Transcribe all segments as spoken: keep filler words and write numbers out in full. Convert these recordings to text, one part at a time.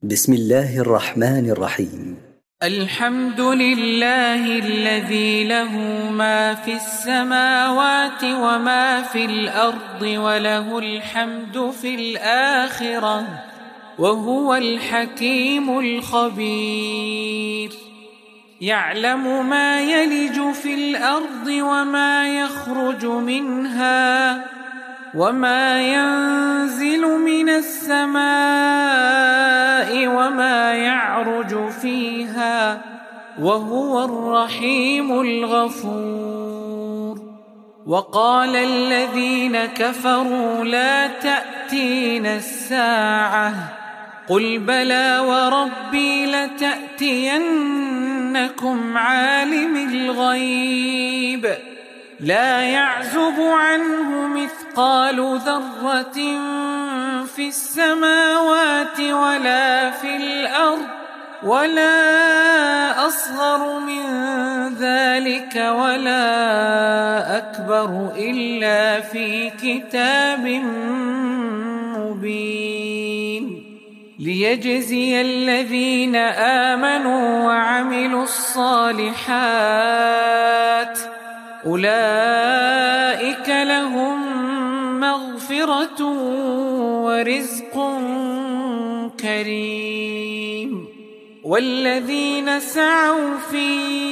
بسم الله الرحمن الرحيم. الحمد لله الذي له ما في السماوات وما في الأرض وله الحمد في الآخرة وهو الحكيم الخبير. يعلم ما يلج في الأرض وما يخرج منها وما ينزل من السماء وما يعرج فيها وهو الرحيم الغفور. وقال الذين كفروا لا تأتينا الساعة قل بلى وربي لتأتينكم عالم الغيب لا يعزب عنه مثقال ذرة في السماوات ولا في الأرض ولا أصغر من ذلك ولا أكبر إلا في كتاب مبين ليجزي الذين آمنوا وعملوا الصالحات أولئك لهم مغفرة ورزق كريم. والذين سعوا في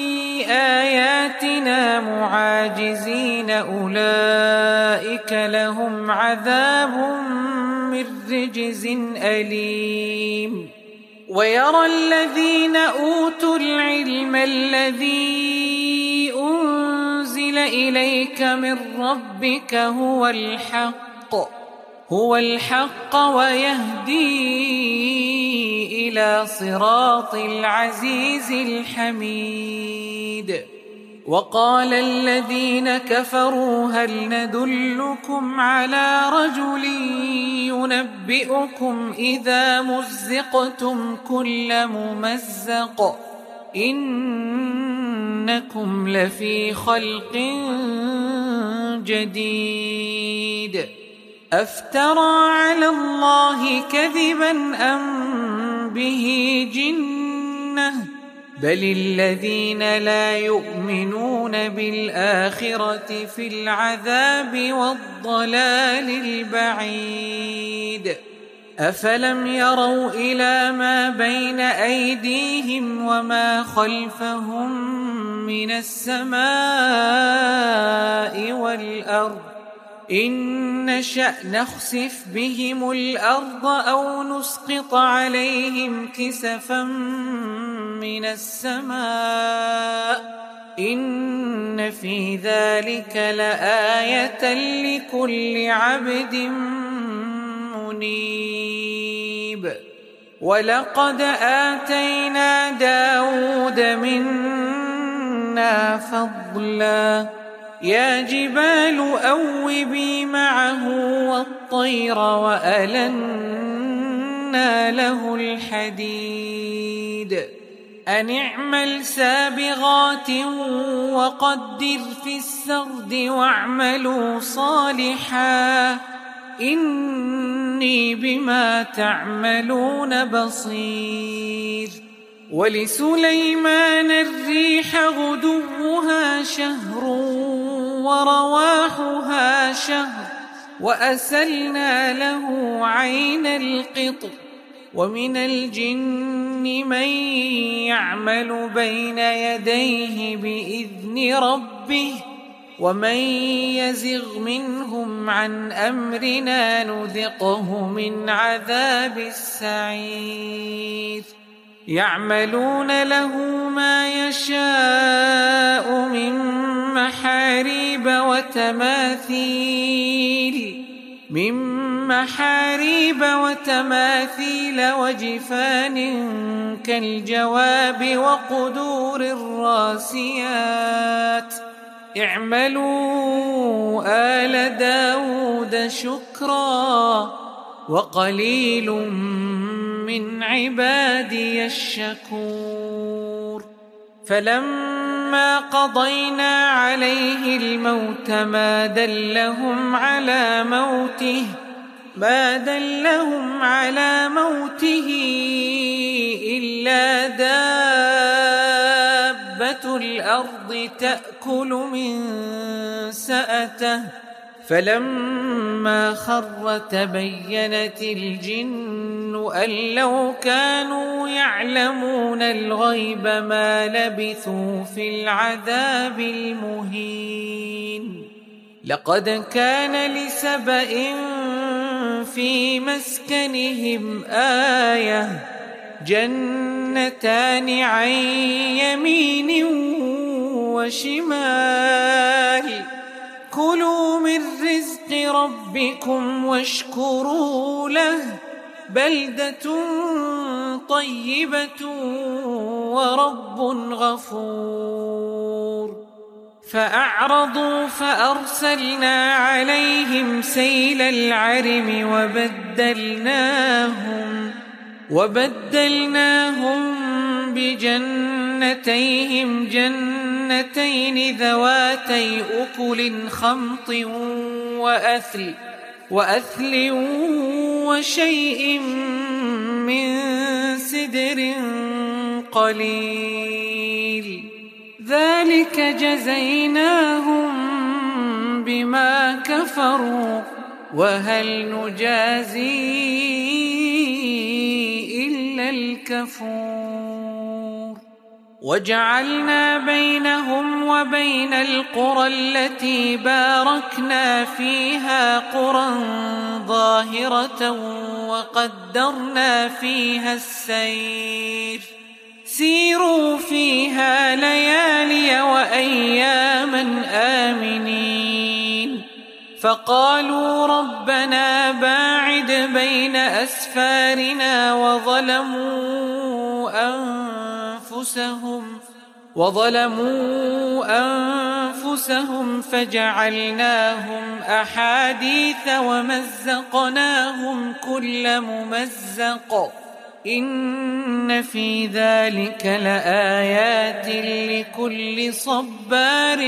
آياتنا معاجزين أولئك لهم عذاب من رجز أليم. ويرى الذين أوتوا العلم الذي أنزل إليك من ربك هو الحق هو الحق ويهدي إلى صراط العزيز الحميد. وقال الذين كفروا هل ندلكم على رجل ينبئكم إذا مزقتم كل ممزق إنكم لفي خلق جديد أفترى على الله كذبا أم به جنة بل الذين لا يؤمنون بالآخرة في العذاب والضلال البعيد. أفلم يروا إلى ما بين أيديهم وما خلفهم من السماء والأرض إن نشأ نخسف بهم الأرض أو نسقط عليهم كسفا من السماء إن في ذلك لآية لكل عبد منيب. ولقد آتينا داود منا فضلا يا جبال أوبي معه والطير وألنا له الحديد أن اعمل سابغات وقدر في السرد واعملوا صالحا إني بما تعملون بصير. ولسليمان الريح غدوها شهر ورواحها شهر وأسلنا له عين القطر ومن الجن من يعمل بين يديه بإذن ربه ومن يزغ منهم عن أمرنا نذقه من عذاب السعير. يعملون له ما يشاء من محاريب وتماثيل من محاريب وتماثيل وجفان كالجواب وقدور الراسيات اعملوا آل داود شكرا وقليل من عبادي الشكور. فلما قضينا عليه الموت ما دلهم على موته ما دلهم على موته إلا دابة الأرض تأكل من سأته فلما خر تبينت الجن أن لو كانوا يعلمون الغيب ما لبثوا في العذاب المهين. لقد كان لسبإ في مسكنهم آية جنتان عن يمين وشمال كلوا من رزق ربكم واشكروا له بلدة طيبة ورب غفور. فأعرضوا فأرسلنا عليهم سيل العرم وبدلناهم وبدلناهم بجنتيهم جنتين ذواتي أكل خمط وأثل وأثل وشيء من سدر قليل ذلك جزيناهم بما كفروا وهل نجازي إلا الكفور. وجعلنا بينهم وبين القرى التي باركنا فيها قرى ظاهرة وقدرنا فيها السير سيروا فيها ليالي وأياما آمنين. فقالوا ربنا باعد بين أسفارنا وظلموا أنفسهم وظلموا أنفسهم فجعلناهم أحاديث ومزقناهم كل ممزق إن في ذلك لآيات لكل صبار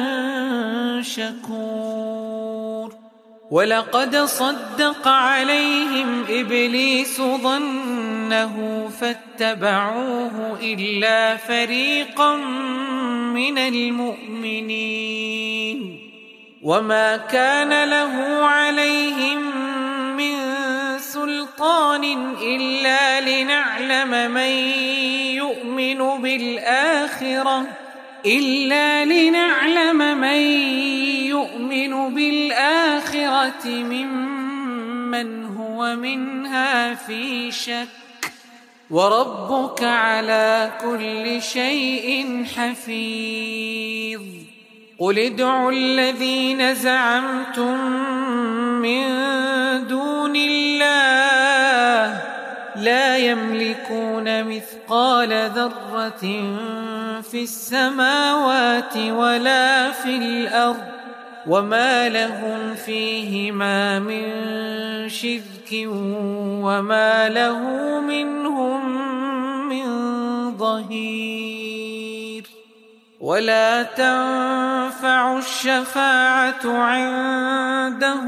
شكور. ولقد صدق عليهم إبليس ظنه فاتبعوه إلا فريقا من المؤمنين وما كان له عليهم من سلطان إلا لنعلم من يؤمن بالآخرة إلا لنعلم من يؤمن بالآخرة ممن هو منها في شك وربك على كل شيء حفيظ. قل ادعوا الذين زعمتم من دون الله لا يملكون مثقال ذرة في السماوات ولا في الأرض وما لهم فيهما من شرك وما له منهم من ظهير. ولا تنفع الشفاعة عنده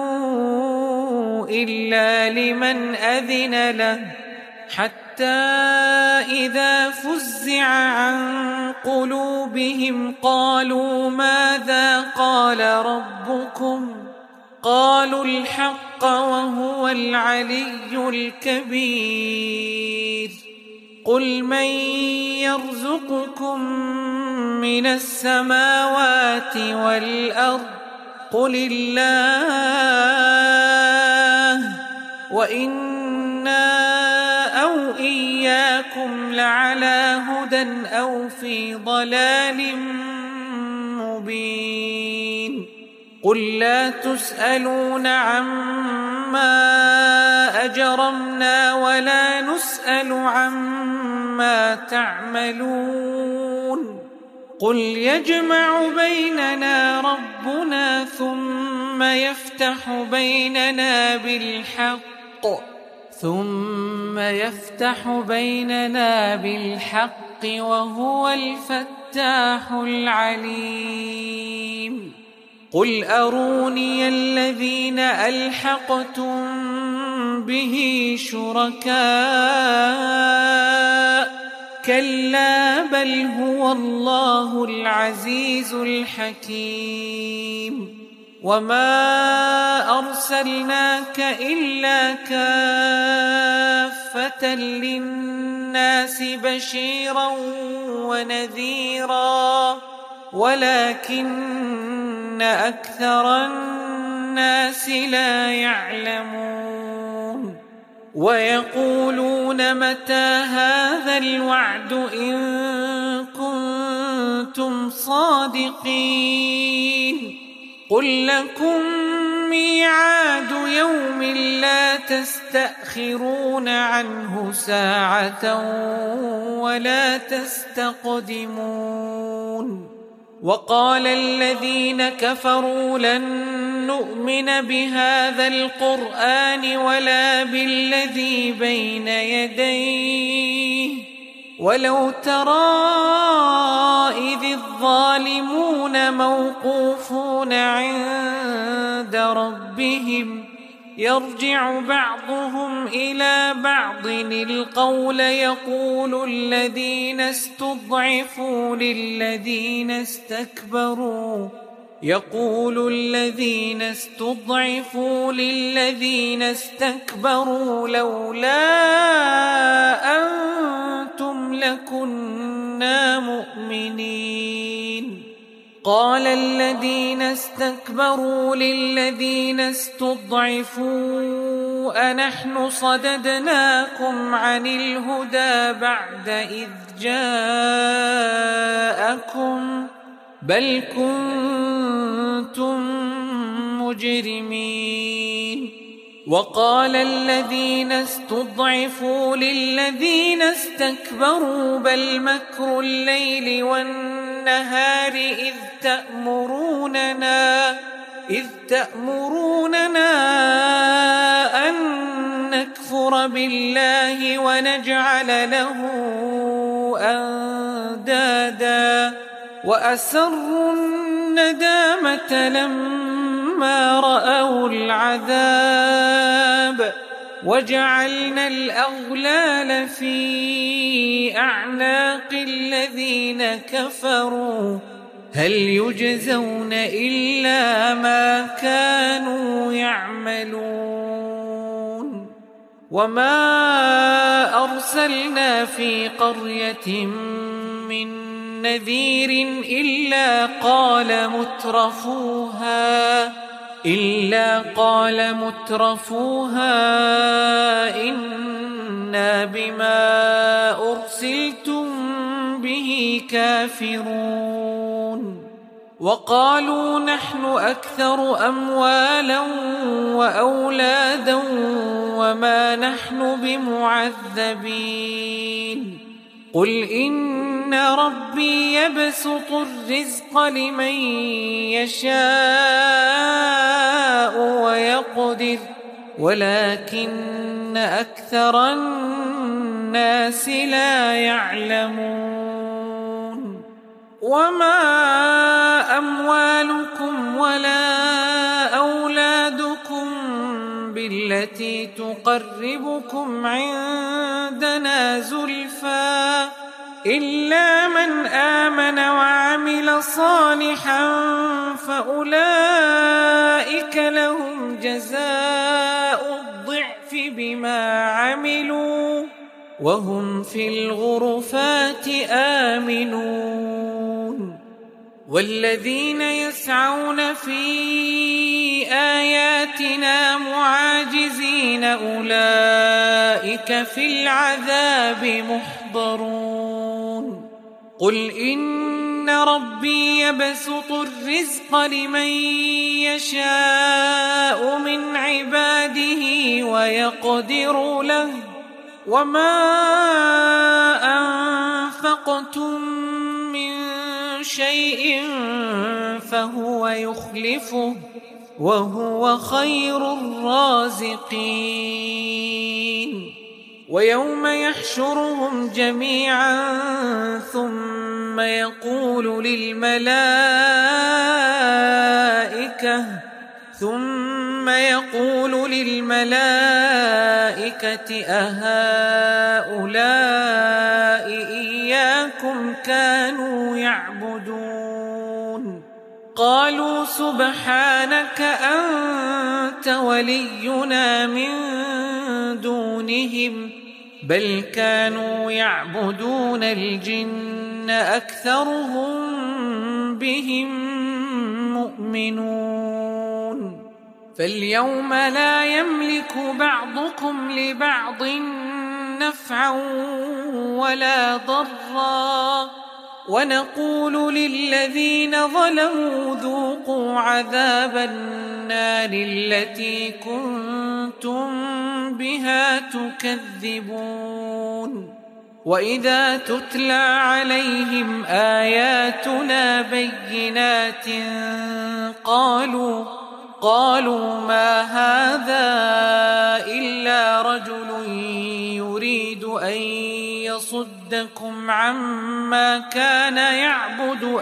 إلا لمن أذن له حتى إذا فزع عن قلوبهم قالوا ماذا قال ربكم قالوا الحق وهو العلي الكبير. قل من يرزقكم من السماوات والأرض قل الله وإنا أو إياكم لعلى هدى أو في ضلال مبين. قل لا تسألون عما أجرمنا ولا نسأل عما تعملون. قل يجمع بيننا ربنا ثم يفتح بيننا بالحق ثم يفتح بيننا بالحق وهو الفتاح العليم. قل أروني الذين ألحقتم به شركاء كلا بل هو الله العزيز الحكيم وما أرسلناك إلا كافة للناس بشيرا ونذيرا ولكن أكثر الناس لا يعلمون ويقولون متى هذا الوعد إن كنتم صادقين قل لكم ميعاد يوم لا تستأخرون عنه ساعة ولا تستقدمون وقال الذين كفروا لن نؤمن بهذا القرآن ولا بالذي بين يديه ولو ترى إذ الظالمون موقوفون عند ربهم يرجع بعضهم إلى بعض القول يقول الذين استضعفوا للذين استكبروا يقول الذين استضعفوا للذين استكبروا لولا أنتم لكنا مؤمنين قال الذين استكبروا للذين استضعفوا أنحن صددناكم عن الهدى بعد إذ جاءكم بل كنتم مجرمين وقال الذين استضعفوا للذين استكبروا بل مكر الليل والنهار إذ تأمروننا إذ تأمروننا أن نكفر بالله ونجعل له أندادا وأسروا الندامة لما رأوا العذاب وجعلنا الأغلال في أعناق الذين كفروا هل يجزون إلا ما كانوا يعملون وما أرسلنا في قرية من نذير إلا قال مترفوها إلا قال مترفوها إنا بما أرسلتم به كافرون وقالوا نحن أكثر أموالا وأولادا وما نحن بمعذبين قل إن ربي يبسط الرزق لمن يشاء ويقدر ولكن أكثر الناس لا يعلمون وما أموالكم ولا أولادكم بالتي تقربكم عندنا زلفى إلا من آمن وعمل صالحا فأولئك لهم جزاء الضعف بما عملوا وهم في الغرفات آمنون والذين يسعون في آياتنا معاجزين أولئك في العذاب محضرون قل إن ربي يبسط الرزق لمن يشاء من عباده ويقدر له وما أنفقتم من شيء فهو يخلفه وهو خير الرازقين ويوم يحشرهم جميعا ثم يقول للملائكة ثم يقول للملائكة أهؤلاء آباءكم كانوا يعبدون قالوا سبحانك أنت ولينا من دونهم بل كانوا يعبدون الجن أكثرهم بهم مؤمنون فاليوم لا يملك بعضكم لبعض نفعا ولا ضرا ونقول للذين ظلموا ذوقوا عذاب النار التي كنتم بها تكذبون وإذا تتلى عليهم آياتنا بينات قالوا قالوا ما هذا إلا رجل يريد أن يصدكم عما كان يعبد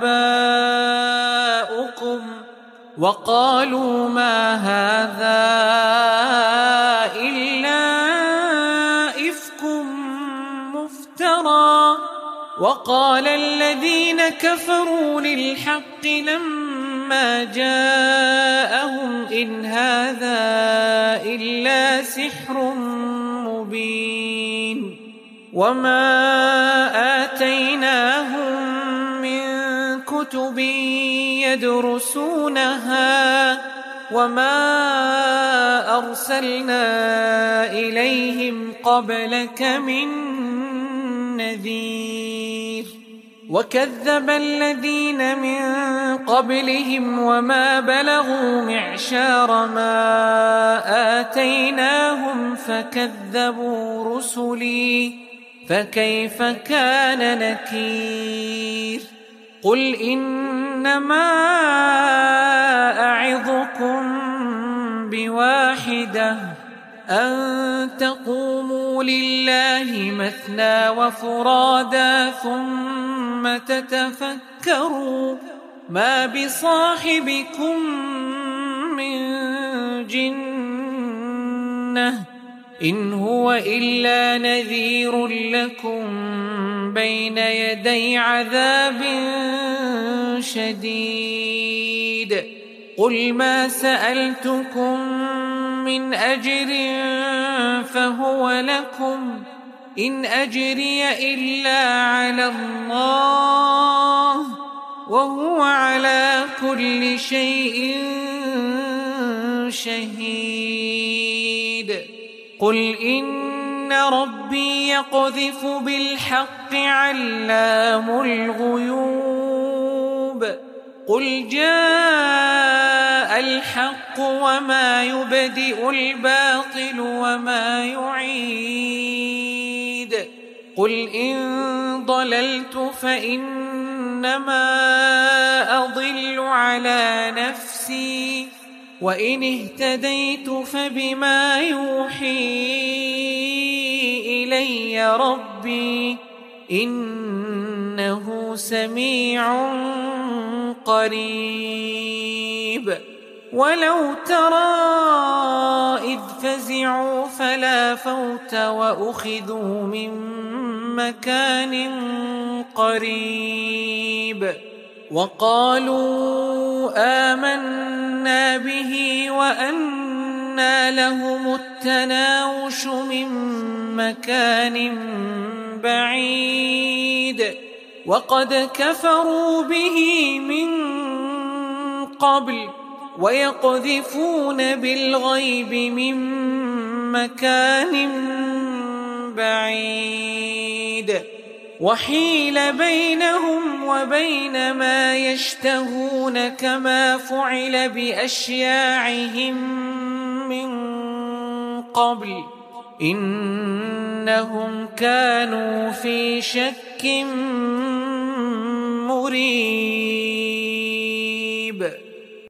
آباؤكم وقالوا ما هذا إلا إفك مفترى وقال الذين كفروا للحق لما جاءهم إن هذا إلا سحر مبين وما آتيناهم من كتب يدرسونها وما أرسلنا إليهم قبلك من نذير وكذب الذين من قبلهم وما بلغوا معشار ما آتيناهم فكذبوا رسلي فكيف كان نكير قل إنما أعظكم بواحدة أن تقوموا لله مثنى وفرادا ثم تتفكروا ما بصاحبكم من جنة إن هو إلا نذير لكم بين يدي عذاب شديد قل ما سألتكم من أجر فهو لكم إن أجري إلا على الله وهو على كل شيء شهيد قل إن ربي يقذف بالحق علام الغيوب قل جاء الحق وما يبدئ الباطل وما يعيد قل إن ضللت فإنما أضل على نفسي وإن اهتديت فبما يوحي إلي ربي إنه سميع قريب ولو ترى إذ فزعوا فلا فوت وأخذوا من مكان قريب وقالوا آمنا به وأنى لهم التناوش من مكان بعيد وقد كفروا به من قبل ويقذفون بالغيب من مكان بعيد وحيل بينهم وبين ما يشتهون كما فعل بأشياعهم من قبل إنهم كانوا في شك مريب.